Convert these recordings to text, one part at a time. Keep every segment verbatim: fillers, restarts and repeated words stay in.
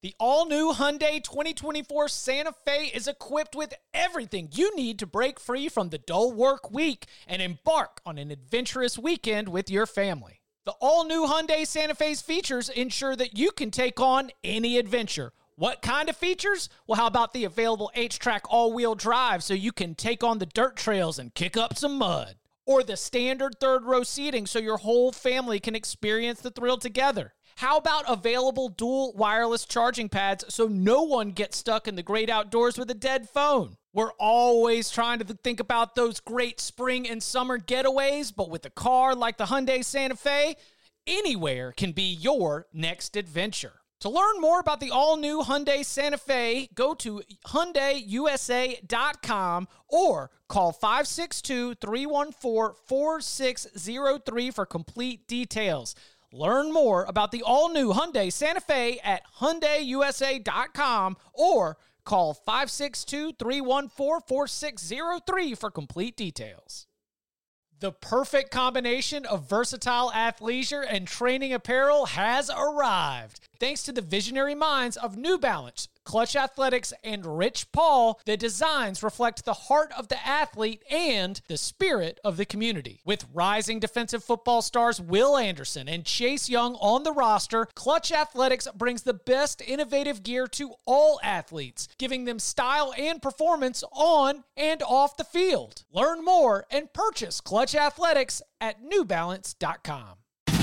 The all-new Hyundai twenty twenty-four Santa Fe is equipped with everything you need to break free from the dull work week and embark on an adventurous weekend with your family. The all-new Hyundai Santa Fe's features ensure that you can take on any adventure. What kind of features? Well, how about the available H-Track all-wheel drive so you can take on the dirt trails and kick up some mud? Or the standard third-row seating so your whole family can experience the thrill together? How about available dual wireless charging pads so no one gets stuck in the great outdoors with a dead phone? We're always trying to think about those great spring and summer getaways, but with a car like the Hyundai Santa Fe, anywhere can be your next adventure. To learn more about the all-new Hyundai Santa Fe, go to Hyundai U S A dot com or call five six two, three one four, four six zero three for complete details. Learn more about the all-new Hyundai Santa Fe at Hyundai U S A dot com or call five six two, three one four, four six zero three for complete details. The perfect combination of versatile athleisure and training apparel has arrived. Thanks to the visionary minds of New Balance, Clutch Athletics, and Rich Paul, the designs reflect the heart of the athlete and the spirit of the community. With rising defensive football stars Will Anderson and Chase Young on the roster, Clutch Athletics brings the best innovative gear to all athletes, giving them style and performance on and off the field. Learn more and purchase Clutch Athletics at New Balance dot com.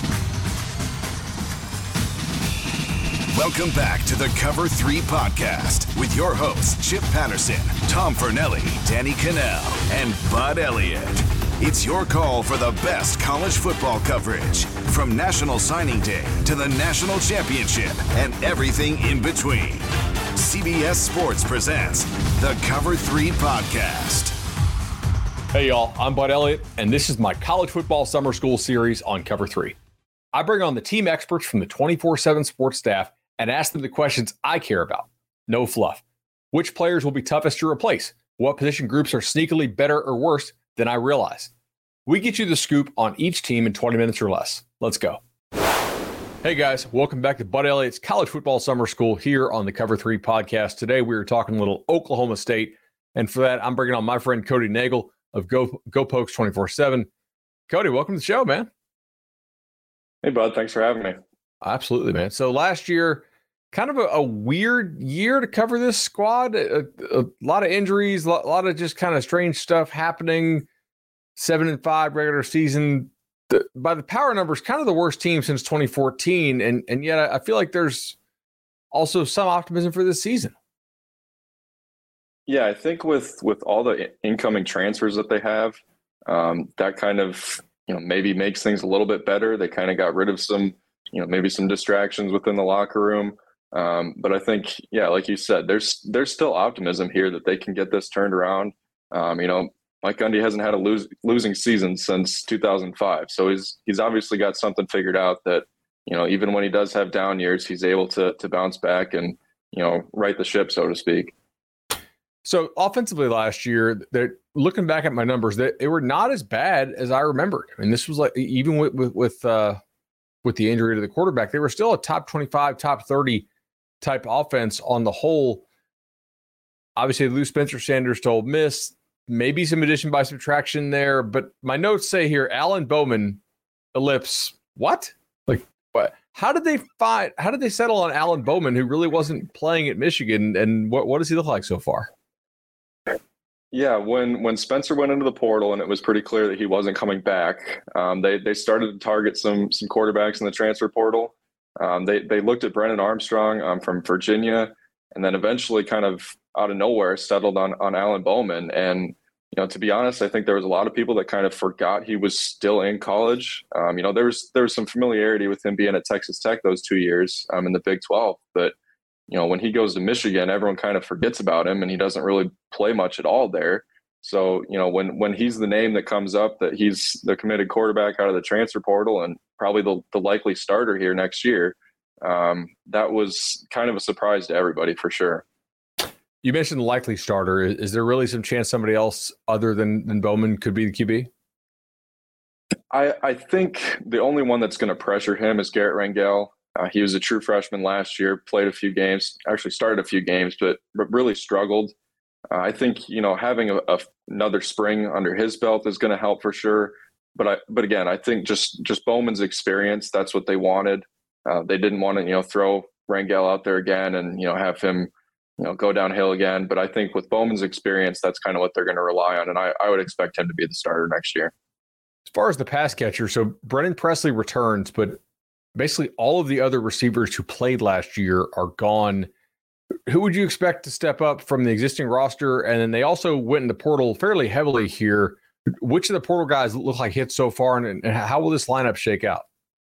Welcome back to the Cover three Podcast with your hosts, Chip Patterson, Tom Fornelli, Danny Cannell, and Bud Elliott. It's your call for the best college football coverage, from National Signing Day to the National Championship and everything in between. C B S Sports presents the Cover three Podcast. Hey y'all, I'm Bud Elliott, and this is my college football summer school series on Cover three. I bring on the team experts from the twenty-four seven sports staff and ask them the questions I care about. No fluff. Which players will be toughest to replace? What position groups are sneakily better or worse than I realize? We get you the scoop on each team in twenty minutes or less. Let's go. Hey guys, welcome back to Bud Elliott's College Football Summer School here on the Cover three Podcast. Today we are talking a little Oklahoma State, and for that I'm bringing on my friend Cody Nagel of Go, Go Pokes twenty-four seven. Cody, welcome to the show, man. Hey, Bud. Thanks for having me. Absolutely, man. So last year, kind of a, a weird year to cover this squad. A, a lot of injuries, a lot, a lot of just kind of strange stuff happening. Seven and five regular season. The, by the power numbers, kind of the worst team since twenty fourteen. And, and yet I, I feel like there's also some optimism for this season. Yeah, I think with, with all the incoming transfers that they have, um, that kind of, you know, maybe makes things a little bit better. They kind of got rid of some, you know, maybe some distractions within the locker room. Um, but I think, yeah, like you said, there's there's still optimism here that they can get this turned around. Um, you know, Mike Gundy hasn't had a lose, losing season since two thousand five. So he's he's obviously got something figured out that, you know, even when he does have down years, he's able to to bounce back and, you know, right the ship, so to speak. So offensively last year, they're looking back at my numbers, they, they were not as bad as I remembered. I mean, this was like, even with, with, with, uh, with the injury to the quarterback, they were still a top twenty-five, top thirty type offense on the whole. Obviously, Lou Spencer Sanders to Ole Miss, maybe some addition by subtraction there. But my notes say here, Alan Bowman, ellipse, what? Like, what? How did they find, how did they settle on Alan Bowman, who really wasn't playing at Michigan? And what, what does he look like so far? Yeah, when when Spencer went into the portal and it was pretty clear that he wasn't coming back, um, they they started to target some some quarterbacks in the transfer portal. Um, they they looked at Brennan Armstrong um, from Virginia, and then eventually, kind of out of nowhere, settled on on Alan Bowman. And you know, to be honest, I think there was a lot of people that kind of forgot he was still in college. Um, you know, there was there was some familiarity with him being at Texas Tech those two years um, in the Big twelve, but you know, when he goes to Michigan, everyone kind of forgets about him and he doesn't really play much at all there. So, you know, when, when he's the name that comes up that he's the committed quarterback out of the transfer portal and probably the, the likely starter here next year, um, that was kind of a surprise to everybody for sure. You mentioned the likely starter. Is there really some chance somebody else other than, than Bowman could be the Q B? I, I think the only one that's going to pressure him is Garrett Rangel. Uh, he was a true freshman last year, played a few games, actually started a few games, but, but really struggled. Uh, I think, you know, having a, a, another spring under his belt is going to help for sure. But I, but again, I think just, just Bowman's experience, that's what they wanted. Uh, they didn't want to, you know, throw Rangel out there again and, you know, have him, you know, go downhill again. But I think with Bowman's experience, that's kind of what they're going to rely on. And I, I would expect him to be the starter next year. As far as the pass catcher, so Brennan Presley returns, but basically all of the other receivers who played last year are gone. Who would you expect to step up from the existing roster? And then they also went in the portal fairly heavily here. Which of the portal guys look like hits so far, and, and how will this lineup shake out?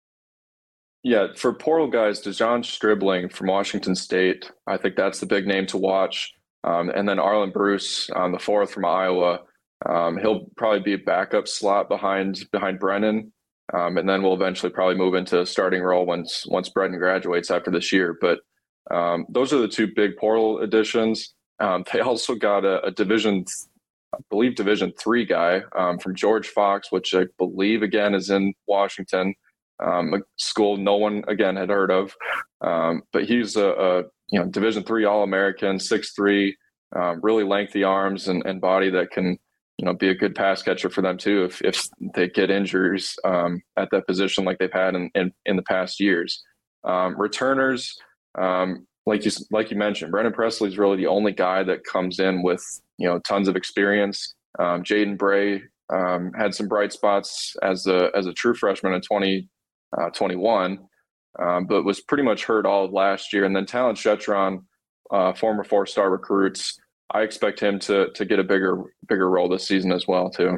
Yeah, for portal guys, Dejon Stribling from Washington State, I think that's the big name to watch. Um, and then Arlen Bruce on the fourth from Iowa. Um, he'll probably be a backup slot behind behind Brennan. Um, and then we'll eventually probably move into a starting role once once Brennan graduates after this year. But um, those are the two big portal additions. Um, they also got a, a division, I believe Division three guy um, from George Fox, which I believe again is in Washington, um, a school no one again had heard of. Um, but he's a, a you know Division three All-American, six three, um, really lengthy arms and, and body that can, you know, be a good pass catcher for them too if if they get injuries um, at that position like they've had in, in, in the past years. Um, returners, um, like you like you mentioned, Brennan Presley is really the only guy that comes in with, you know, tons of experience. Um, Jaden Bray um, had some bright spots as a as a true freshman in twenty twenty-one, um, but was pretty much hurt all of last year. And then Talon Shetron, uh, former four-star recruits, I expect him to to get a bigger bigger role this season as well too.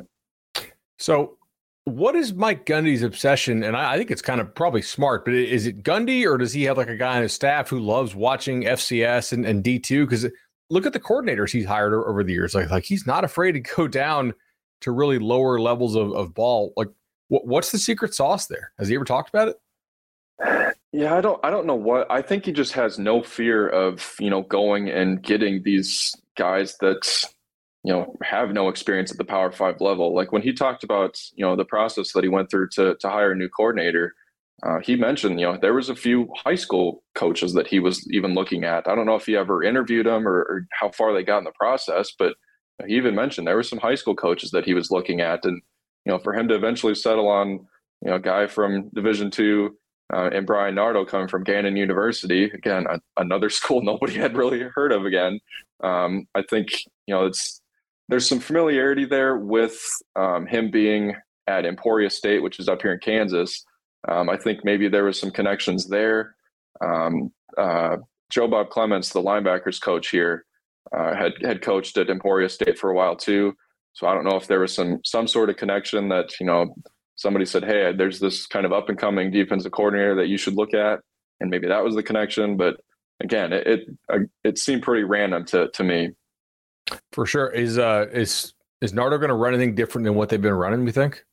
So what is Mike Gundy's obsession? And I, I think it's kind of probably smart, but is it Gundy, or does he have like a guy on his staff who loves watching F C S and, and D two? Because look at the coordinators he's hired over the years. Like, like he's not afraid to go down to really lower levels of, of ball. Like what, what's the secret sauce there? Has he ever talked about it? Yeah, I don't I don't know what. I think he just has no fear of, you know, going and getting these guys that, you know, have no experience at the Power Five level. Like when he talked about, you know, the process that he went through to to hire a new coordinator, uh, he mentioned, you know, there was a few high school coaches that he was even looking at. I don't know if he ever interviewed them or, or how far they got in the process, but he even mentioned there were some high school coaches that he was looking at. And, you know, for him to eventually settle on, you know, a guy from Division two, Uh, and Brian Nardo coming from Gannon University, again, a, another school nobody had really heard of again. Um, I think, you know, it's there's some familiarity there with um, him being at Emporia State, which is up here in Kansas. Um, I think maybe there was some connections there. Um, uh, Joe Bob Clements, the linebackers coach here, uh, had had coached at Emporia State for a while too. So I don't know if there was some some sort of connection that, you know, somebody said, hey, there's this kind of up and coming defensive coordinator that you should look at. And maybe that was the connection. But again, it, it, it seemed pretty random to, to me. For sure. Is, uh, is, is Nardo going to run anything different than what they've been running, we think?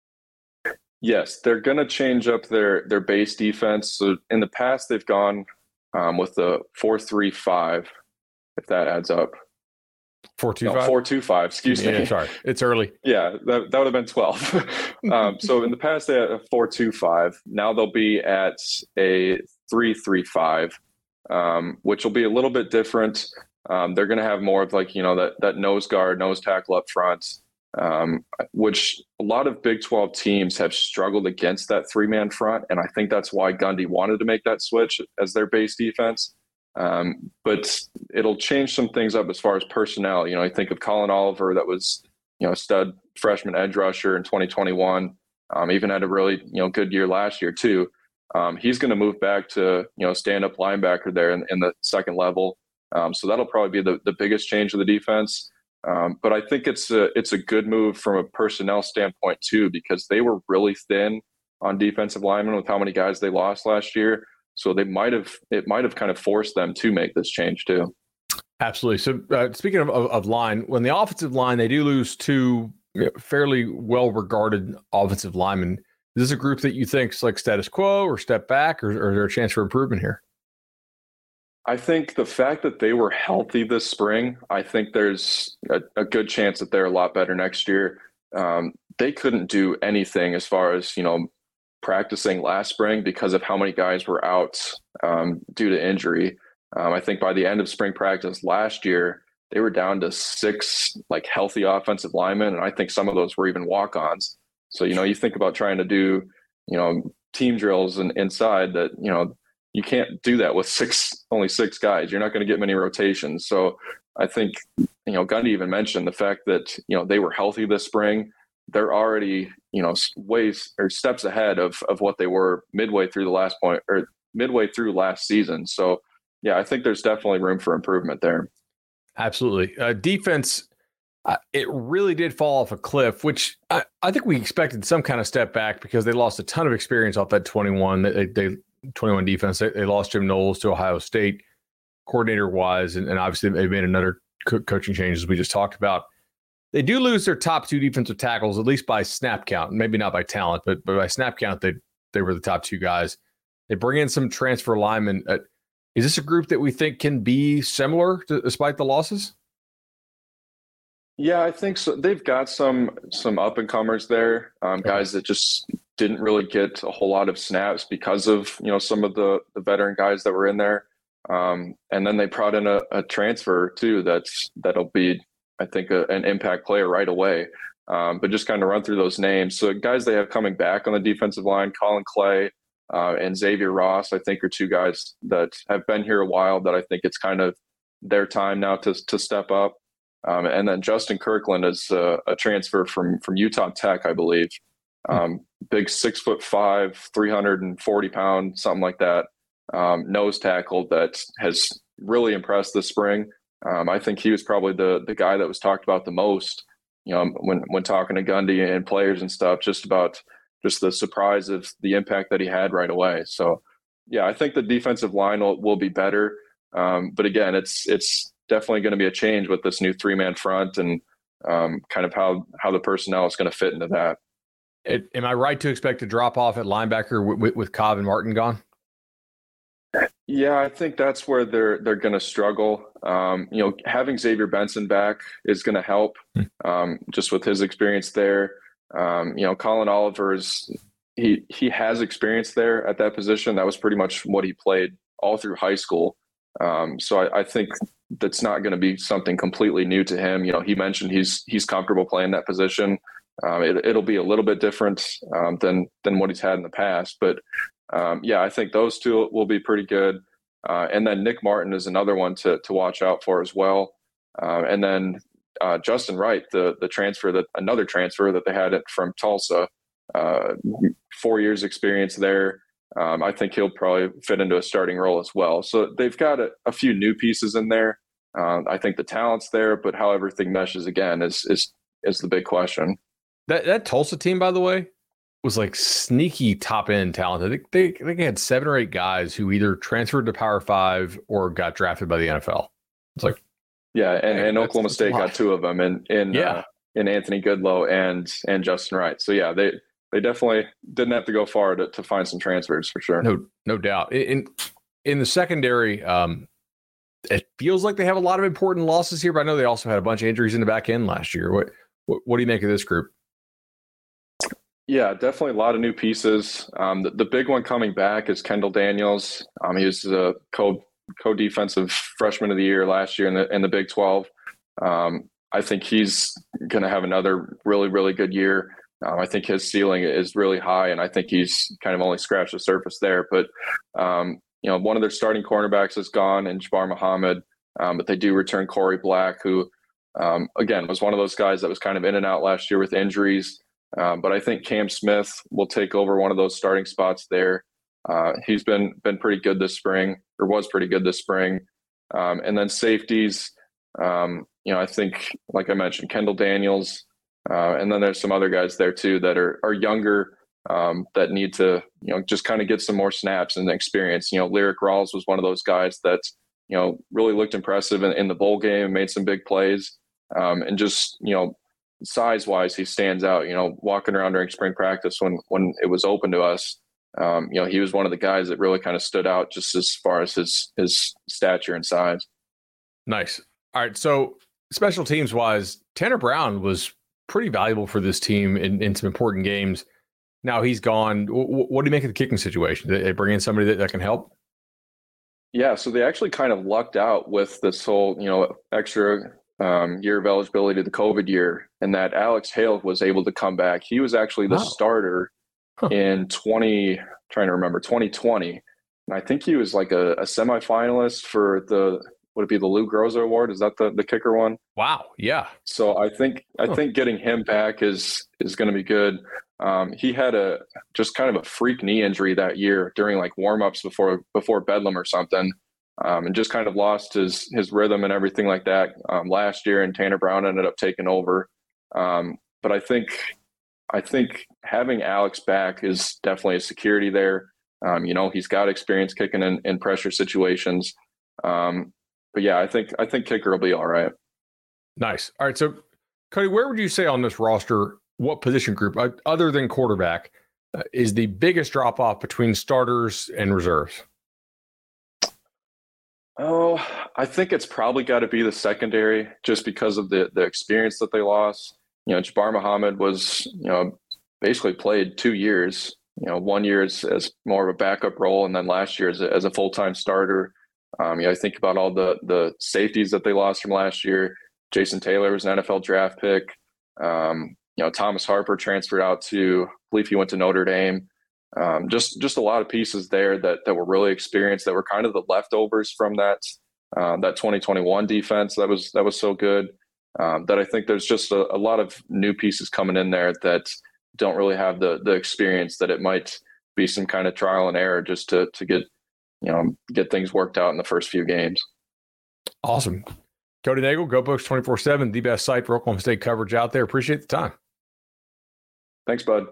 Yes, they're going to change up their, their base defense. So in the past, they've gone um, with the four three five, if that adds up. Four two no, five? Four two five. Excuse yeah, me. Sorry, it's early. Yeah, that, that would have been twelve. um, so in the past they had a four two five. Now they'll be at a three three five, um, which will be a little bit different. Um, they're going to have more of like, you know, that that nose guard, nose tackle up front, um, which a lot of Big twelve teams have struggled against that three man front, and I think that's why Gundy wanted to make that switch as their base defense. Um, but it'll change some things up as far as personnel. You know, I think of Colin Oliver, that was, you know, a stud freshman edge rusher in twenty twenty-one, um, even had a really, you know, good year last year too. Um, he's going to move back to, you know, stand-up linebacker there in, in the second level. Um, so that'll probably be the, the biggest change of the defense. Um, but I think it's a, it's a good move from a personnel standpoint too, because they were really thin on defensive linemen with how many guys they lost last year. So they might have, it might have kind of forced them to make this change too. Absolutely. So uh, speaking of, of, of line, when the offensive line, they do lose two you know, fairly well-regarded offensive linemen. Is this a group that you think is like status quo or step back, or, or is there a chance for improvement here? I think the fact that they were healthy this spring, I think there's a, a good chance that they're a lot better next year. Um, they couldn't do anything as far as, you know, practicing last spring because of how many guys were out um, due to injury. Um, I think by the end of spring practice last year, they were down to six like healthy offensive linemen, and I think some of those were even walk-ons. So, you know, you think about trying to do, you know, team drills and inside that, you know, you can't do that with six, only six guys. You're not going to get many rotations. So I think, you know, Gundy even mentioned the fact that, you know, they were healthy this spring. They're already, you know, ways or steps ahead of, of what they were midway through the last point or midway through last season. So yeah, I think there's definitely room for improvement there. Absolutely. Uh, defense, uh, it really did fall off a cliff, which I, I think we expected some kind of step back because they lost a ton of experience off that twenty-one. They, they twenty-one defense. They, they lost Jim Knowles to Ohio State, coordinator wise, and, and obviously they've made another co- coaching change as we just talked about. They do lose their top two defensive tackles, at least by snap count, maybe not by talent, but, but by snap count, they they were the top two guys. They bring in some transfer linemen. Uh, is this a group that we think can be similar to, despite the losses? Yeah, I think so. They've got some some up and comers there, um, guys that just didn't really get a whole lot of snaps because of, you know, some of the the veteran guys that were in there, um, and then they brought in a, a transfer too. That's that'll be, I think, a, an impact player right away. Um, but just kind of run through those names. So guys they have coming back on the defensive line, Colin Clay uh, and Xavier Ross, I think are two guys that have been here a while that I think it's kind of their time now to to step up. Um, and then Justin Kirkland is uh, a transfer from from Utah Tech, I believe. Um, big six foot five, three hundred forty pound, something like that. Um, nose tackle that has really impressed this spring. Um, I think he was probably the the guy that was talked about the most, you know, when when talking to Gundy and players and stuff, just about just the surprise of the impact that he had right away. So, yeah, I think the defensive line will, will be better. Um, but again, it's it's definitely going to be a change with this new three man front and um, kind of how how the personnel is going to fit into that. It, am I right to expect a drop off at linebacker with, with, with Cobb and Martin gone? Yeah, I think that's where they're they're going to struggle. Um, you know, having Xavier Benson back is going to help, um, just with his experience there. Um, you know, Colin Oliver is he he has experience there at that position. That was pretty much what he played all through high school. Um, so I, I think that's not going to be something completely new to him. You know, he mentioned he's he's comfortable playing that position. Um, it, it'll be a little bit different um, than than what he's had in the past, but um, yeah, I think those two will be pretty good. Uh, and then Nick Martin is another one to to watch out for as well. Uh, and then uh, Justin Wright, the the transfer that another transfer that they had from Tulsa, uh, four years experience there. Um, I think he'll probably fit into a starting role as well. So they've got a, a few new pieces in there. Um, I think the talent's there, but how everything meshes again is is is the big question. That that Tulsa team, by the way, was like sneaky top end talent. I think they, I think they had seven or eight guys who either transferred to Power Five or got drafted by the N F L. It's like, yeah, and, hey, and that's, Oklahoma that's State got two of them in in yeah. uh, in Anthony Goodlow and and Justin Wright. So yeah, they they definitely didn't have to go far to, to find some transfers for sure. No, no doubt. In in the secondary, um, it feels like they have a lot of important losses here, but I know they also had a bunch of injuries in the back end last year. What what, what do you make of this group? Yeah, definitely a lot of new pieces. Um, the, the big one coming back is Kendall Daniels. Um, he was a co co defensive freshman of the year last year in the in the Big twelve. Um, I think he's going to have another really really good year. Um, I think his ceiling is really high, and I think he's kind of only scratched the surface there. But um, you know, one of their starting cornerbacks is gone, and Jabbar Muhammad. Um, but they do return Corey Black, who um, again was one of those guys that was kind of in and out last year with injuries. Um, but I think Cam Smith will take over one of those starting spots there. Uh, he's been been pretty good this spring, or was pretty good this spring. Um, and then safeties, um, you know, I think, like I mentioned, Kendall Daniels, uh, and then there's some other guys there too that are are younger um, that need to, you know, just kind of get some more snaps and experience. You know, Lyric Rawls was one of those guys that, you know, really looked impressive in, in the bowl game, made some big plays, um, and just, you know, size wise, he stands out, you know, walking around during spring practice when, when it was open to us. Um, you know, he was one of the guys that really kind of stood out just as far as his, his stature and size. Nice. All right. So special teams wise, Tanner Brown was pretty valuable for this team in, in some important games. Now he's gone. W- what do you make of the kicking situation? Did they bring in somebody that, that can help? Yeah, so they actually kind of lucked out with this whole, you know, extra um, year of eligibility to the COVID year, and that Alex Hale was able to come back. He was actually the Wow. starter huh. in twenty, trying to remember, twenty twenty. And I think he was like a, a semifinalist for the, would it be the Lou Groza Award? Is that the, the kicker one? Wow. Yeah. So I think, I huh. think getting him back is, is going to be good. Um, he had a, just kind of a freak knee injury that year during like warmups before, before Bedlam or something. Um, and just kind of lost his, his rhythm and everything like that um, last year. And Tanner Brown ended up taking over. Um, but I think, I think having Alex back is definitely a security there. Um, you know, he's got experience kicking in, in pressure situations. Um, but yeah, I think, I think kicker will be all right. Nice. All right. So Cody, where would you say on this roster, what position group uh, other than quarterback uh, is the biggest drop off between starters and reserves? Oh, I think it's probably got to be the secondary just because of the, the experience that they lost. You know, Jabbar Muhammad was, you know, basically played two years. You know, one year as, as more of a backup role, and then last year as a, as a full-time starter. Um, you know, I think about all the the safeties that they lost from last year. Jason Taylor was an N F L draft pick. Um, you know, Thomas Harper transferred out to, I believe he went to Notre Dame. Um, just just a lot of pieces there that that were really experienced, that were kind of the leftovers from that uh, that twenty twenty-one defense that was that was so good. Um, that I think there's just a, a lot of new pieces coming in there that don't really have the the experience, that it might be some kind of trial and error just to to get, you know, get things worked out in the first few games. Awesome. Cody Nagel, Go Books twenty-four seven, the best site for Oklahoma State coverage out there. Appreciate the time. Thanks, bud.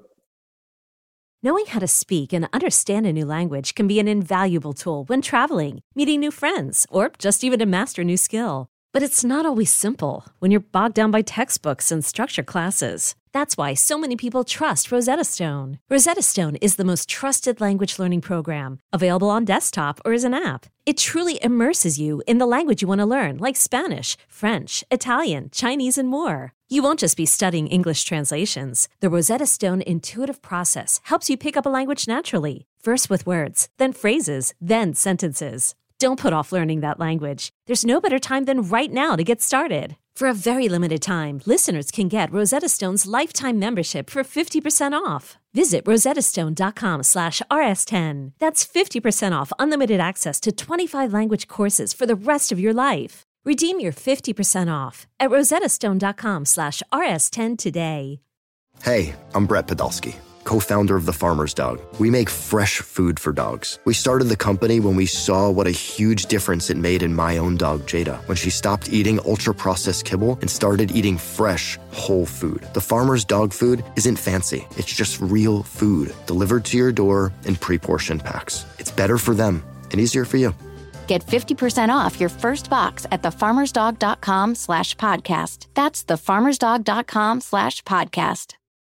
Knowing how to speak and understand a new language can be an invaluable tool when traveling, meeting new friends, or just even to master a new skill. But it's not always simple when you're bogged down by textbooks and structured classes. That's why so many people trust Rosetta Stone. Rosetta Stone is the most trusted language learning program, available on desktop or as an app. It truly immerses you in the language you want to learn, like Spanish, French, Italian, Chinese, and more. You won't just be studying English translations. The Rosetta Stone intuitive process helps you pick up a language naturally, first with words, then phrases, then sentences. Don't put off learning that language. There's no better time than right now to get started. For a very limited time, listeners can get Rosetta Stone's lifetime membership for fifty percent off. Visit rosettastone.com slash rs10. That's fifty percent off unlimited access to twenty-five language courses for the rest of your life. Redeem your fifty percent off at rosettastone.com slash rs10 today. Hey, I'm Brett Podolsky, co-founder of The Farmer's Dog. We make fresh food for dogs. We started the company when we saw what a huge difference it made in my own dog, Jada, when she stopped eating ultra-processed kibble and started eating fresh, whole food. The Farmer's Dog food isn't fancy. It's just real food delivered to your door in pre-portioned packs. It's better for them and easier for you. Get fifty percent off your first box at thefarmersdog.com slash podcast. That's thefarmersdog.com slash podcast.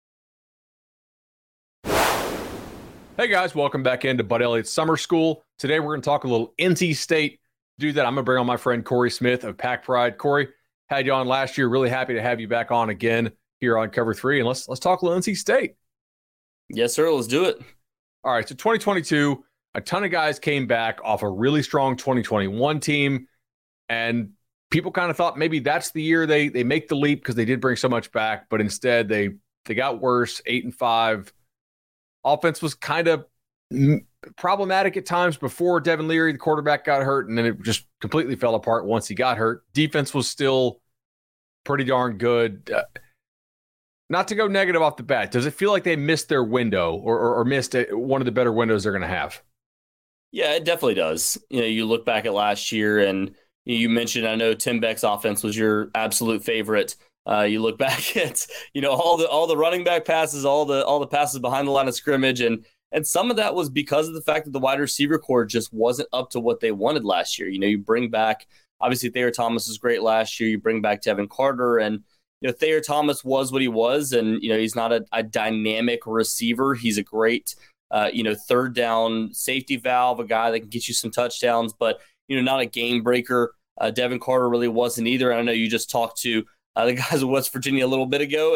Hey guys, welcome back into Bud Elliott's Summer School. Today we're going to talk a little N C State. To do that, I'm going to bring on my friend Corey Smith of Pack Pride. Corey, had you on last year. Really happy to have you back on again here on Cover Three, and let's let's talk a little N C State. Yes, sir. Let's do it. All right. So twenty twenty-two, a ton of guys came back off a really strong twenty twenty-one team, and people kind of thought maybe that's the year they they make the leap because they did bring so much back, but instead they they got worse, eight and five. Offense was kind of m- problematic at times before Devin Leary, the quarterback, got hurt, and then it just completely fell apart once he got hurt. Defense was still pretty darn good. Uh, not to go negative off the bat, does it feel like they missed their window or, or, or missed a, one of the better windows they're going to have? Yeah, it definitely does. You know, you look back at last year, and you mentioned, I know Tim Beck's offense was your absolute favorite. Uh, you look back at, you know, all the all the running back passes, all the all the passes behind the line of scrimmage, and and some of that was because of the fact that the wide receiver core just wasn't up to what they wanted last year. You know, you bring back, obviously Thayer Thomas was great last year. You bring back Devin Carter, and you know Thayer Thomas was what he was, and you know he's not a, a dynamic receiver. He's a great, uh, you know, third down safety valve, a guy that can get you some touchdowns, but you know, not a game breaker. Uh, Devin Carter really wasn't either. I know you just talked to Uh, the guys of West Virginia a little bit ago, and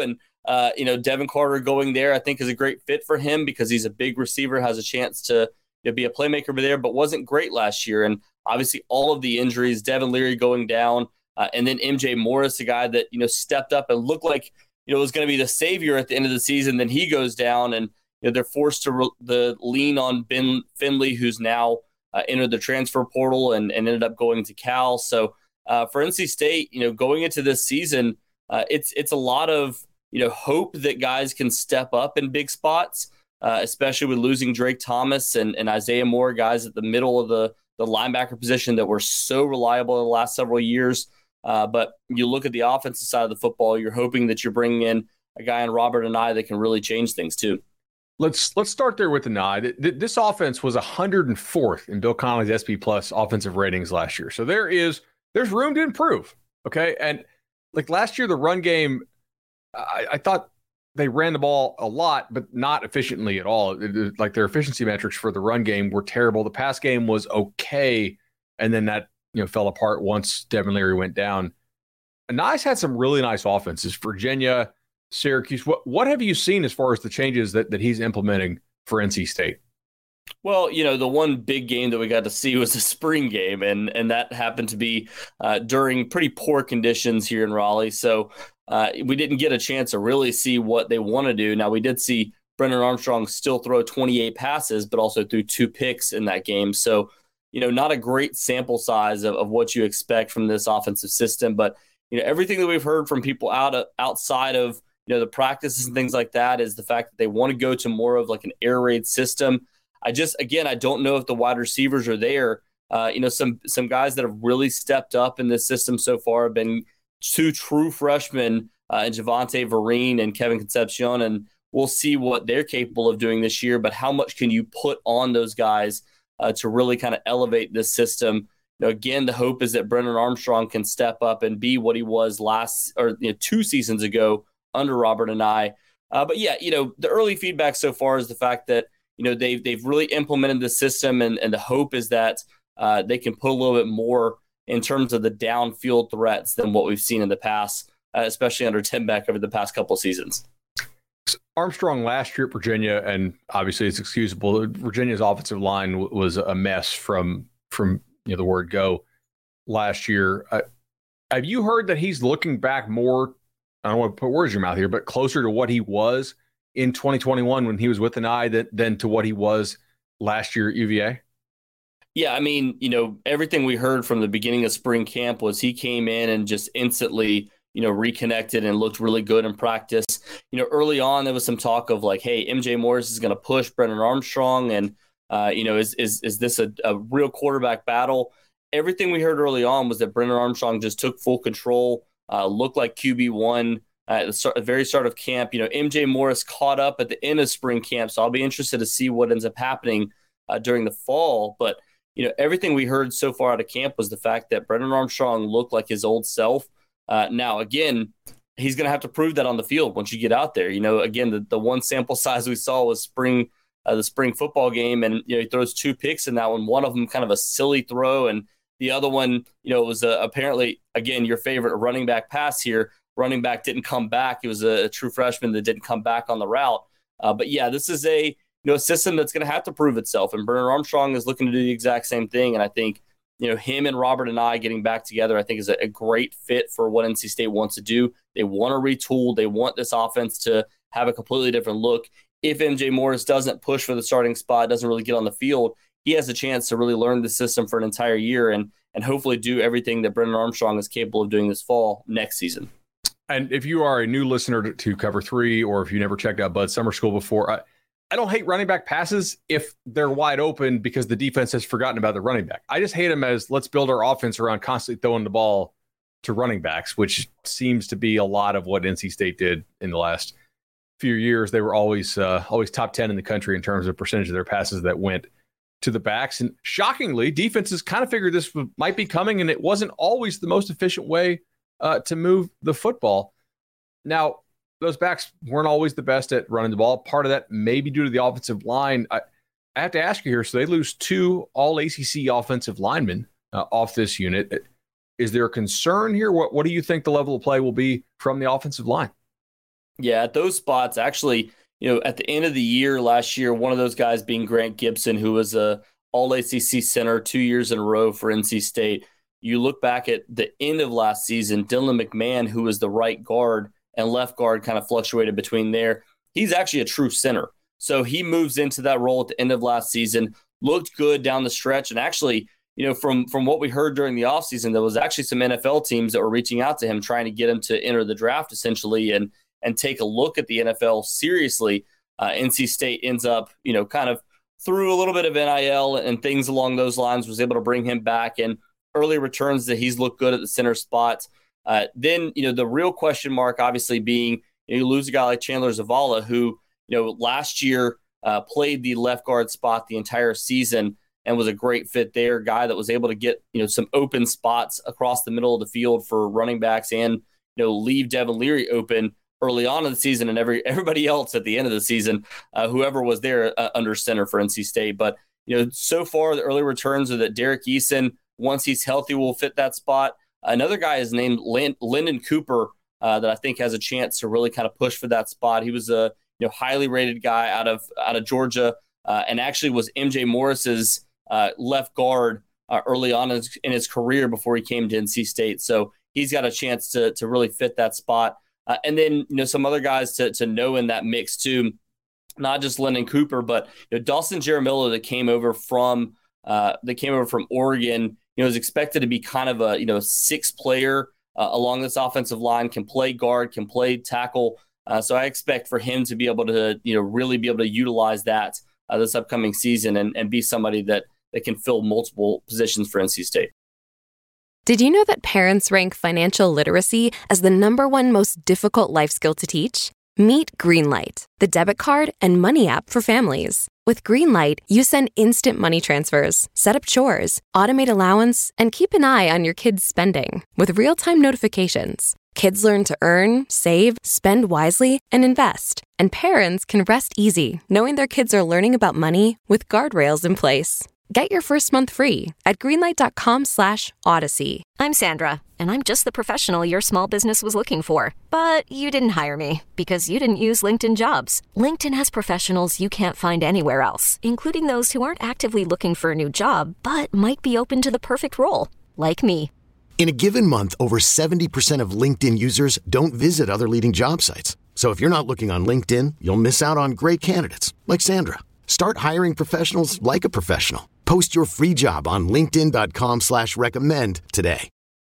Uh, you know, Devin Carter going there, I think, is a great fit for him because he's a big receiver, has a chance to you know, be a playmaker over there, but wasn't great last year. And obviously all of the injuries, Devin Leary going down, uh, and then M J Morris, a guy that, you know, stepped up and looked like, you know, was going to be the savior at the end of the season. Then he goes down, and you know, they're forced to re- the lean on Ben Finley, who's now uh, entered the transfer portal and, and ended up going to Cal. So uh, for N C State, you know, going into this season, uh, it's it's a lot of, you know, hope that guys can step up in big spots, uh, especially with losing Drake Thomas and, and Isaiah Moore, guys at the middle of the, the linebacker position that were so reliable in the last several years. Uh, but you look at the offensive side of the football, you're hoping that you're bringing in a guy in Robert Anae that can really change things too. Let's let's start there with Anae. This offense was one hundred fourth in Bill Connelly's S P Plus offensive ratings last year. So there is there's room to improve. Okay. And like last year, the run game, I, I thought they ran the ball a lot, but not efficiently at all. It, it, like their efficiency metrics for the run game were terrible. The pass game was okay. And then that, you know, fell apart once Devin Leary went down. Anae's had some really nice offenses. Virginia, Syracuse. What what have you seen as far as the changes that, that he's implementing for N C State? Well, you know, the one big game that we got to see was the spring game, and and that happened to be uh, during pretty poor conditions here in Raleigh. So uh, we didn't get a chance to really see what they want to do. Now, we did see Brennan Armstrong still throw twenty-eight passes, but also threw two picks in that game. So, you know, not a great sample size of, of what you expect from this offensive system. But, you know, everything that we've heard from people out of, outside of, you know, the practices and things like that is the fact that they want to go to more of like an air raid system. I just, again, I don't know if the wide receivers are there. Uh, you know, some some guys that have really stepped up in this system so far have been two true freshmen uh, in Javante Vereen and Kevin Concepcion, and we'll see what they're capable of doing this year. But how much can you put on those guys uh, to really kind of elevate this system? You know, again, the hope is that Brennan Armstrong can step up and be what he was last or you know, two seasons ago under Robert Anae. Uh, but yeah, you know, the early feedback so far is the fact that you know, they've, they've really implemented the system, and, and the hope is that uh, they can put a little bit more in terms of the downfield threats than what we've seen in the past, uh, especially under Tim Beck over the past couple of seasons. Armstrong last year at Virginia, and obviously it's excusable. Virginia's offensive line w- was a mess from, from you know, the word go last year. Uh, have you heard that he's looking back more, I don't want to put words in your mouth here, but closer to what he was in twenty twenty-one when he was with Anae than, than to what he was last year at U V A? Yeah, I mean, you know, everything we heard from the beginning of spring camp was he came in and just instantly, you know, reconnected and looked really good in practice. You know, early on, there was some talk of like, hey, M J Morris is going to push Brennan Armstrong. And, uh, you know, is is is this a, a real quarterback battle? Everything we heard early on was that Brennan Armstrong just took full control, uh, looked like Q B one. Uh, at the, start, the very start of camp. You know, M J Morris caught up at the end of spring camp, so I'll be interested to see what ends up happening uh, during the fall. But, you know, everything we heard so far out of camp was the fact that Brennan Armstrong looked like his old self. Uh, now, again, he's going to have to prove that on the field once you get out there. You know, again, the, the one sample size we saw was spring, uh, the spring football game, and, you know, he throws two picks in that one, one of them kind of a silly throw, and the other one, you know, was uh, apparently, again, your favorite running back pass here. Running back didn't come back. He was a, a true freshman that didn't come back on the route. Uh, but yeah, this is a you know a system that's going to have to prove itself. And Brennan Armstrong is looking to do the exact same thing. And I think you know him and Robert Anae getting back together, I think is a, a great fit for what N C State wants to do. They want to retool. They want this offense to have a completely different look. If M J Morris doesn't push for the starting spot, doesn't really get on the field, he has a chance to really learn the system for an entire year and and hopefully do everything that Brennan Armstrong is capable of doing this fall next season. And if you are a new listener to, to Cover Three, or if you never checked out Bud Summer School before, I, I don't hate running back passes if they're wide open because the defense has forgotten about the running back. I just hate them as let's build our offense around constantly throwing the ball to running backs, which seems to be a lot of what N C State did in the last few years. They were always uh, always top ten in the country in terms of percentage of their passes that went to the backs. And shockingly, defenses kind of figured this might be coming, and it wasn't always the most efficient way Uh, to move the football. Now, those backs weren't always the best at running the ball. Part of that may be due to the offensive line. I, I have to ask you here, so they lose two all A C C offensive linemen uh, off this unit. Is there a concern here? What, what do you think the level of play will be from the offensive line? Yeah, at those spots, actually, you know, at the end of the year last year, one of those guys being Grant Gibson, who was a all A C C center two years in a row for N C State. You look back at the end of last season, Dylan McMahon, who was the right guard and left guard, kind of fluctuated between there. He's actually a true center. So he moves into that role at the end of last season, looked good down the stretch. And actually, you know, from, from what we heard during the offseason, there was actually some N F L teams that were reaching out to him, trying to get him to enter the draft essentially and, and take a look at the N F L seriously. Uh, N C State ends up, you know, kind of through a little bit of N I L and things along those lines, was able to bring him back, and early returns that he's looked good at the center spot. Uh, then, you know, the real question mark obviously being, you know, you lose a guy like Chandler Zavala, who, you know, last year uh, played the left guard spot the entire season and was a great fit there. Guy that was able to get, you know, some open spots across the middle of the field for running backs and, you know, leave Devin Leary open early on in the season, and every everybody else at the end of the season, uh, whoever was there uh, under center for N C State. But, you know, so far the early returns are that Derek Eason, once he's healthy, will fit that spot. Another guy is named Lin- Lyndon Cooper uh, that I think has a chance to really kind of push for that spot. He was a you know highly rated guy out of out of Georgia, uh, and actually was M J Morris's uh, left guard uh, early on in his, in his career before he came to N C State. So he's got a chance to to really fit that spot. Uh, and then, you know, some other guys to to know in that mix too, not just Lyndon Cooper, but you know, Dawson Jaramillo that came over from uh, that came over from Oregon, you know, is expected to be kind of a, you know, six player uh, along this offensive line, can play guard, can play tackle. Uh, so I expect for him to be able to, you know, really be able to utilize that uh, this upcoming season and, and be somebody that, that can fill multiple positions for N C State. Did you know that parents rank financial literacy as the number one most difficult life skill to teach? Meet Greenlight, the debit card and money app for families. With Greenlight, you send instant money transfers, set up chores, automate allowance, and keep an eye on your kids' spending with real-time notifications. Kids learn to earn, save, spend wisely, and invest. And parents can rest easy knowing their kids are learning about money with guardrails in place. Get your first month free at greenlight.com slash odyssey. I'm Sandra, and I'm just the professional your small business was looking for. But you didn't hire me because you didn't use LinkedIn Jobs. LinkedIn has professionals you can't find anywhere else, including those who aren't actively looking for a new job, but might be open to the perfect role, like me. In a given month, over seventy percent of LinkedIn users don't visit other leading job sites. So if you're not looking on LinkedIn, you'll miss out on great candidates like Sandra. Start hiring professionals like a professional. Post your free job on linkedin.com slash recommend today.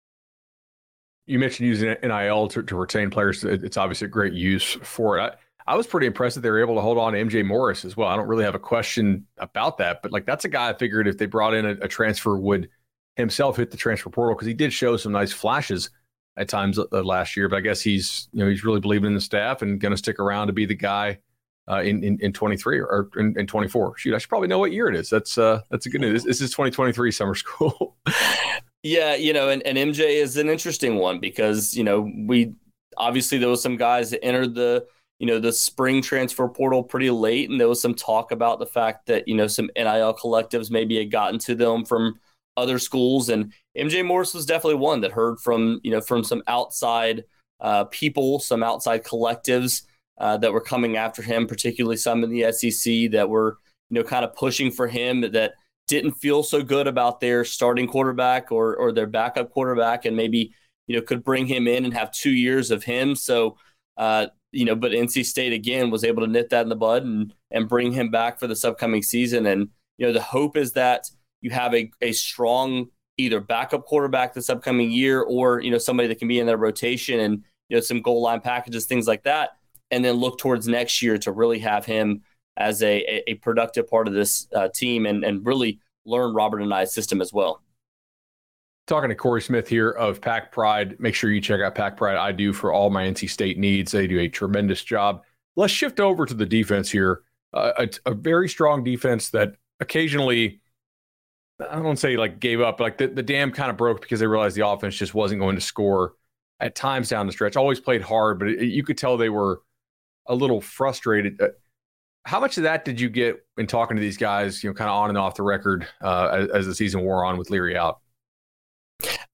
You mentioned using N I L to, to retain players. It's obviously a great use for it. I, I was pretty impressed that they were able to hold on to M J Morris as well. I don't really have a question about that, but like that's a guy I figured if they brought in a, a transfer would himself hit the transfer portal, because he did show some nice flashes at times uh, last year. But I guess he's you know he's really believing in the staff and going to stick around to be the guy Uh, in, in in twenty-three or in, in twenty-four. Shoot, I should probably know what year it is. That's uh that's a good news. This is twenty twenty-three summer school. Yeah, you know, and, and M J is an interesting one because, you know, we obviously there was some guys that entered the, you know, the spring transfer portal pretty late, and there was some talk about the fact that, you know, some N I L collectives maybe had gotten to them from other schools, and M J Morris was definitely one that heard from, you know, from some outside uh, people, some outside collectives Uh, that were coming after him, particularly some in the S E C that were, you know, kind of pushing for him that, that didn't feel so good about their starting quarterback or or their backup quarterback, and maybe, you know, could bring him in and have two years of him. So, uh, you know, but N C State again was able to nip that in the bud and and bring him back for this upcoming season. And, you know, the hope is that you have a a strong either backup quarterback this upcoming year, or, you know, somebody that can be in that rotation and, you know, some goal line packages, things like that. And then look towards next year to really have him as a, a productive part of this uh, team and, and really learn Robert and I's system as well. Talking to Corey Smith here of Pack Pride. Make sure you check out Pack Pride. I do for all my N C State needs. They do a tremendous job. Let's shift over to the defense here. Uh, a, a very strong defense that occasionally, I don't say like gave up, but like the, the dam kind of broke because they realized the offense just wasn't going to score at times down the stretch. Always played hard, but it, you could tell they were a little frustrated. Uh, how much of that did you get in talking to these guys, you know, kind of on and off the record uh, as, as the season wore on with Leary out?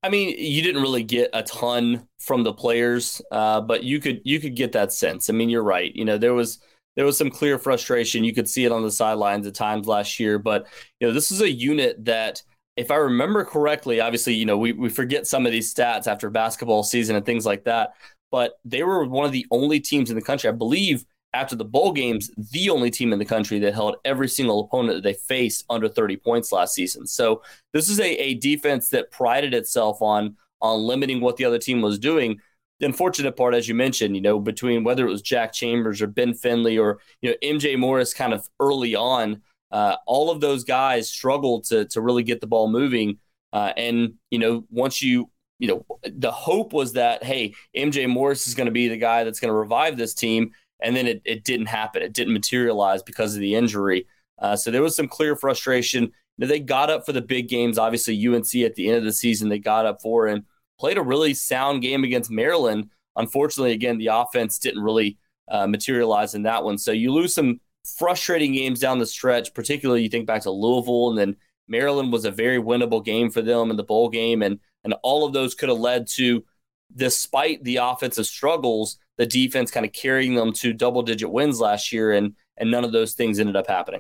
I mean, you didn't really get a ton from the players, uh, but you could you could get that sense. I mean, you're right. You know, there was there was some clear frustration. You could see it on the sidelines at times last year. But, you know, this is a unit that, if I remember correctly, obviously, you know, we, we forget some of these stats after basketball season and things like that. But they were one of the only teams in the country, I believe, after the bowl games, the only team in the country that held every single opponent that they faced under thirty points last season. So this is a, a defense that prided itself on, on limiting what the other team was doing. The unfortunate part, as you mentioned, you know, between whether it was Jack Chambers or Ben Finley or, you know, M J Morris kind of early on, uh, all of those guys struggled to, to really get the ball moving. Uh, and, you know, once you, you know, the hope was that, hey, M J Morris is going to be the guy that's going to revive this team. And then it, it didn't happen. It didn't materialize because of the injury. Uh, so there was some clear frustration. You know, they got up for the big games. Obviously, U N C at the end of the season, they got up for and played a really sound game against Maryland. Unfortunately, again, the offense didn't really uh, materialize in that one. So you lose some frustrating games down the stretch, particularly you think back to Louisville, and then Maryland was a very winnable game for them in the bowl game. And, and all of those could have led to, despite the offensive struggles, the defense kind of carrying them to double-digit wins last year, and and none of those things ended up happening.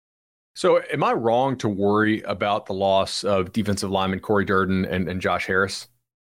So am I wrong to worry about the loss of defensive lineman Corey Durden and, and Josh Harris?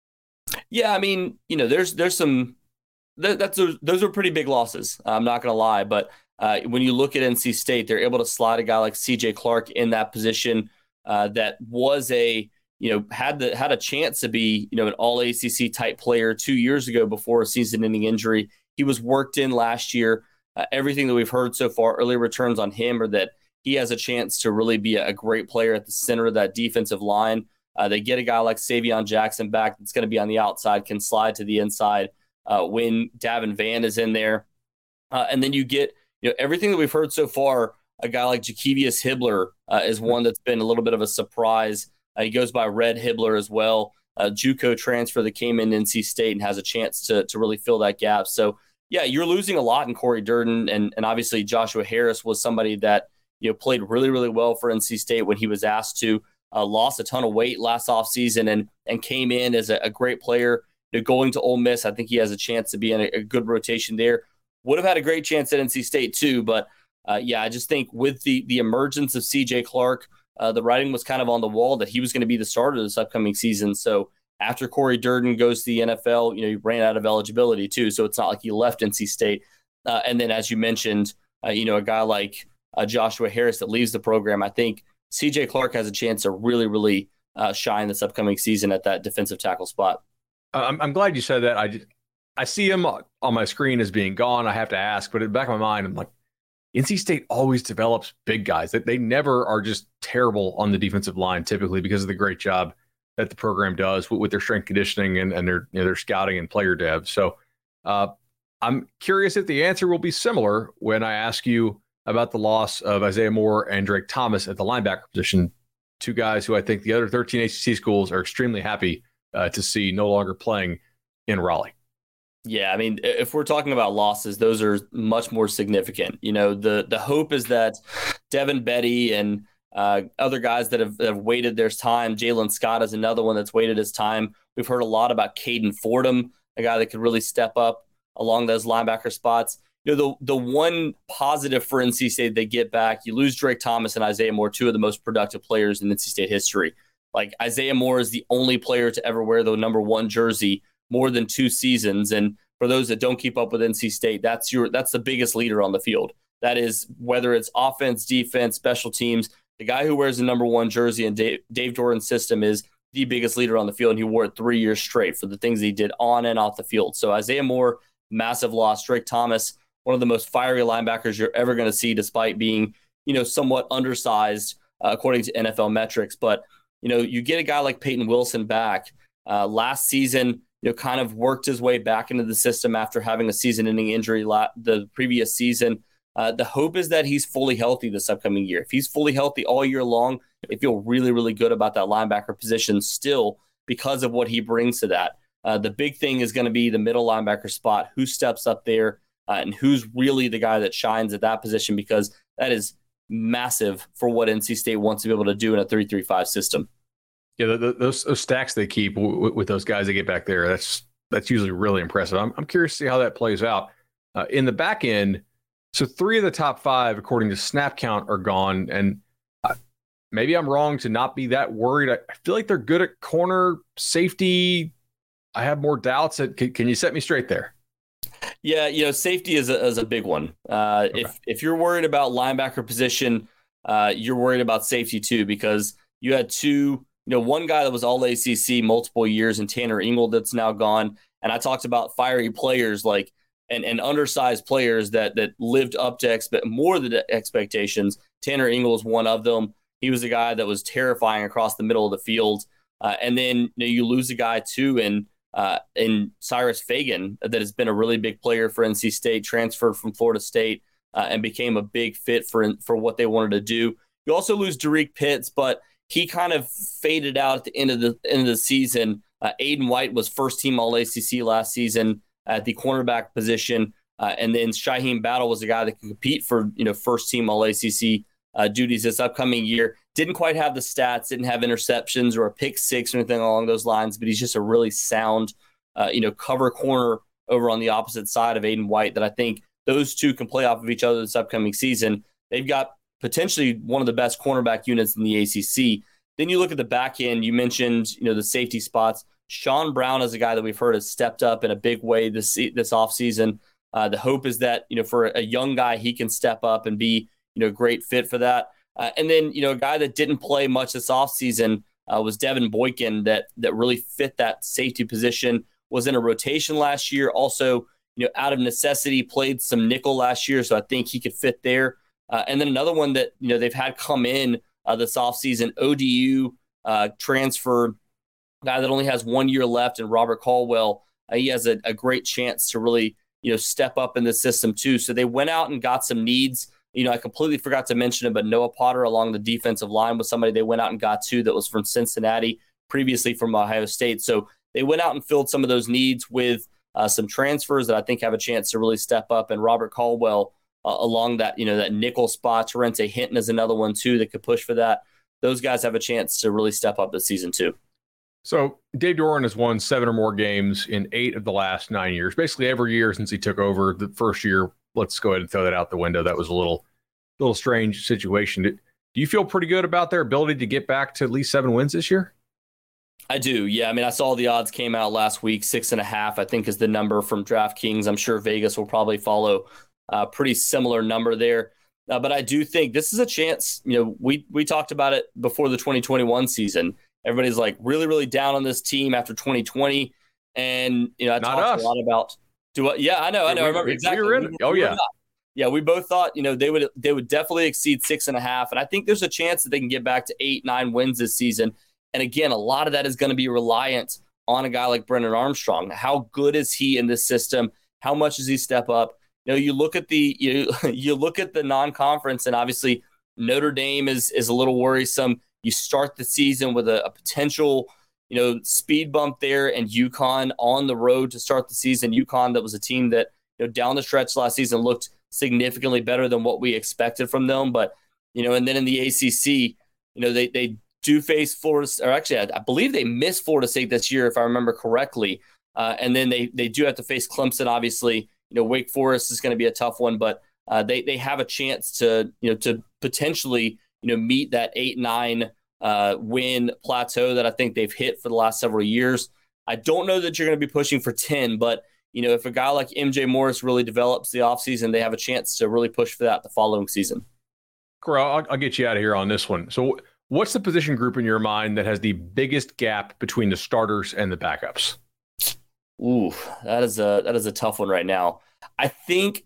Yeah, I mean, you know, there's there's some that, that's those are pretty big losses. I'm not going to lie, but uh, when you look at N C State, they're able to slide a guy like C J Clark in that position uh, that was a you know, had the had a chance to be, you know, an all A C C type player two years ago before a season-ending injury. He was worked in last year. Uh, everything that we've heard so far, early returns on him, are that he has a chance to really be a great player at the center of that defensive line. Uh, they get a guy like Savion Jackson back that's going to be on the outside, can slide to the inside uh, when Davin Vann is in there. Uh, and then you get, you know, everything that we've heard so far. A guy like Jakevius Hibbler uh, is one that's been a little bit of a surprise. Uh, he goes by Red Hibbler as well, a JUCO transfer that came in N C State and has a chance to to really fill that gap. So, yeah, you're losing a lot in Corey Durden, and and obviously Joshua Harris was somebody that, you know, played really, really well for N C State when he was asked to, uh, lost a ton of weight last offseason and and came in as a, a great player. You know, going to Ole Miss, I think he has a chance to be in a, a good rotation there. Would have had a great chance at N C State too, but uh, yeah, I just think with the the emergence of C J Clark, Uh, the writing was kind of on the wall that he was going to be the starter this upcoming season. So after Corey Durden goes to the N F L, you know, he ran out of eligibility too. So it's not like he left N C State. Uh, and then, as you mentioned, uh, you know, a guy like uh, Joshua Harris that leaves the program, I think C J Clark has a chance to really, really uh, shine this upcoming season at that defensive tackle spot. I'm, I'm glad you said that. I just, I see him on my screen as being gone. I have to ask, but in the back of my mind, I'm like, N C State always develops big guys. That they never are just terrible on the defensive line, typically because of the great job that the program does with, with their strength conditioning and, and their you know, their scouting and player dev. So uh, I'm curious if the answer will be similar when I ask you about the loss of Isaiah Moore and Drake Thomas at the linebacker position, two guys who I think the other thirteen A C C schools are extremely happy uh, to see no longer playing in Raleigh. Yeah, I mean, if we're talking about losses, those are much more significant. You know, the the hope is that Devin Betty and uh, other guys that have, that have waited their time. Jalen Scott is another one that's waited his time. We've heard a lot about Caden Fordham, a guy that could really step up along those linebacker spots. You know, the the one positive for N C State they get back, you lose Drake Thomas and Isaiah Moore, two of the most productive players in N C State history. Like, Isaiah Moore is the only player to ever wear the number one jersey more than two seasons. And for those that don't keep up with N C State, that's your that's the biggest leader on the field. That is, whether it's offense, defense, special teams, the guy who wears the number one jersey in Dave, Dave Doran's system is the biggest leader on the field, and he wore it three years straight for the things he did on and off the field. So Isaiah Moore, massive loss. Drake Thomas, one of the most fiery linebackers you're ever going to see, despite being, you know, somewhat undersized uh, according to N F L metrics. But, you know, you get a guy like Peyton Wilson back uh, last season. You know, kind of worked his way back into the system after having a season-ending injury la- the previous season. Uh, the hope is that he's fully healthy this upcoming year. If he's fully healthy all year long, I feel really, really good about that linebacker position still because of what he brings to that. Uh, the big thing is going to be the middle linebacker spot, who steps up there uh, and who's really the guy that shines at that position, because that is massive for what N C State wants to be able to do in a three three five system. Yeah, the, the, those, those stacks they keep w- with those guys that get back there, that's that's usually really impressive. I'm, I'm curious to see how that plays out. Uh, in the back end, so three of the top five, according to snap count, are gone. And uh, maybe I'm wrong to not be that worried. I, I feel like they're good at corner, safety. I have more doubts. At, can, can you set me straight there? Yeah, you know, safety is a, is a big one. Uh, okay. If if you're worried about linebacker position, uh, you're worried about safety too, because you had two, you know, one guy that was all A C C multiple years and Tanner Ingle that's now gone. And I talked about fiery players like and, and undersized players that that lived up to expe- more than expectations. Tanner Ingle is one of them. He was a guy that was terrifying across the middle of the field. Uh, and then you know, you lose a guy too in uh, in Cyrus Fagan that has been a really big player for N C State, transferred from Florida State uh, and became a big fit for for what they wanted to do. You also lose Derek Pitts, but he kind of faded out at the end of the end of the season. Uh, Aiden White was first team All A C C last season at the cornerback position, uh, and then Shaheem Battle was a guy that could compete for you know first team All A C C uh, duties this upcoming year. Didn't quite have the stats, didn't have interceptions or a pick six or anything along those lines, but he's just a really sound, uh, you know, cover corner over on the opposite side of Aiden White that I think those two can play off of each other this upcoming season. They've got potentially one of the best cornerback units in the A C C. Then you look at the back end. You mentioned, you know, the safety spots. Sean Brown is a guy that we've heard has stepped up in a big way this this offseason. Uh, the hope is that, you know, for a young guy, he can step up and be, you know, a great fit for that. Uh, and then, you know, a guy that didn't play much this offseason uh, was Devin Boykin that that really fit that safety position, was in a rotation last year. Also, you know, out of necessity, played some nickel last year, so I think he could fit there. Uh, and then another one that, you know, they've had come in uh, this offseason, O D U uh, transfer, guy that only has one year left, and Robert Caldwell. Uh, he has a, a great chance to really, you know, step up in the system too. So they went out and got some needs. You know, I completely forgot to mention it, but Noah Potter along the defensive line was somebody they went out and got too that was from Cincinnati, previously from Ohio State. So they went out and filled some of those needs with uh, some transfers that I think have a chance to really step up. And Robert Caldwell uh, along that, you know, that nickel spot. Terrence Hinton is another one too that could push for that. Those guys have a chance to really step up this season too. So Dave Doeren has won seven or more games in eight of the last nine years, basically every year since he took over. The first year, let's go ahead and throw that out the window. That was a little, little strange situation. Do you feel pretty good about their ability to get back to at least seven wins this year? I do. Yeah. I mean, I saw the odds came out last week. Six and a half, I think, is the number from DraftKings. I'm sure Vegas will probably follow a pretty similar number there. Uh, but I do think this is a chance. You know, we, we talked about it before the twenty twenty-one season. Everybody's like really, really down on this team after twenty twenty. And, you know, I Not talked us. a lot about do I, yeah, I know, I know. We, I remember we, exactly. We were in it. Oh, we yeah. Yeah, we both thought, you know, they would they would definitely exceed six and a half. And I think there's a chance that they can get back to eight, nine wins this season. And again, a lot of that is going to be reliant on a guy like Brennan Armstrong. How good is he in this system? How much does he step up? You know, you look at the you you look at the non-conference, and obviously Notre Dame is is a little worrisome. You start the season with a, a potential, you know, speed bump there, and UConn on the road to start the season. UConn, that was a team that, you know, down the stretch last season looked significantly better than what we expected from them. But, you know, and then in the A C C, you know, they they do face Florida, or actually, I, I believe they missed Florida State this year, if I remember correctly. Uh, and then they they do have to face Clemson, obviously. You know, Wake Forest is going to be a tough one, but uh, they they have a chance to, you know, to potentially, you know, meet that eight, nine uh, win plateau that I think they've hit for the last several years. I don't know that you're going to be pushing for ten, but, you know, if a guy like M J Morris really develops the offseason, they have a chance to really push for that the following season. Corral, I'll, I'll get you out of here on this one. So what's the position group in your mind that has the biggest gap between the starters and the backups? Ooh, that is a that is a tough one right now. I think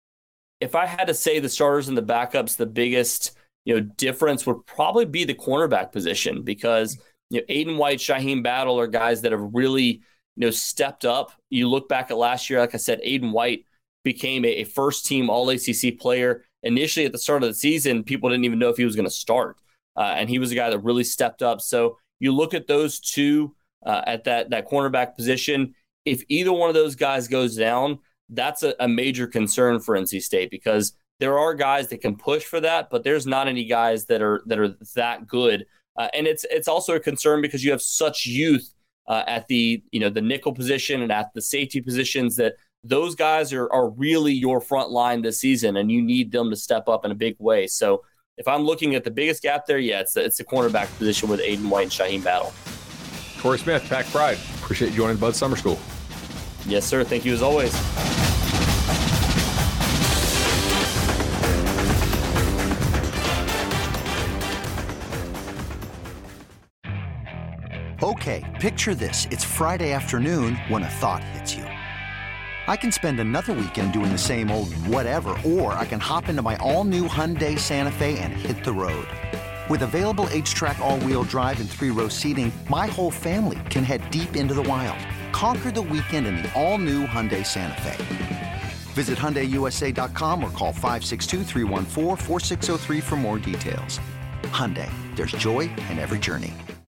if I had to say the starters and the backups, the biggest, you know, difference would probably be the cornerback position, because, you know, Aiden White, Shaheem Battle are guys that have really, you know, stepped up. You look back at last year, like I said, Aiden White became a, a first team All A C C player. Initially at the start of the season, people didn't even know if he was going to start. Uh, and he was a guy that really stepped up. So you look at those two uh, at that, that cornerback position. If either one of those guys goes down, that's a, a major concern for N C State, because there are guys that can push for that, but there's not any guys that are that are that good Uh, and it's it's also a concern because you have such youth uh, at the you know the nickel position and at the safety positions that those guys are are really your front line this season, and you need them to step up in a big way. So if I'm looking at the biggest gap there, yeah, it's, it's the cornerback position with Aiden White and Shaheem Battle. Corey Smith, Pack Pride, appreciate you joining Bud Summer School. Yes, sir. Thank you as always. Okay, picture this. It's Friday afternoon when a thought hits you. I can spend another weekend doing the same old whatever, or I can hop into my all-new Hyundai Santa Fe and hit the road. With available H-Track all-wheel drive and three-row seating, my whole family can head deep into the wild. Conquer the weekend in the all-new Hyundai Santa Fe. Visit Hyundai U S A dot com or call five six two, three one four, four six zero three for more details. Hyundai, there's joy in every journey.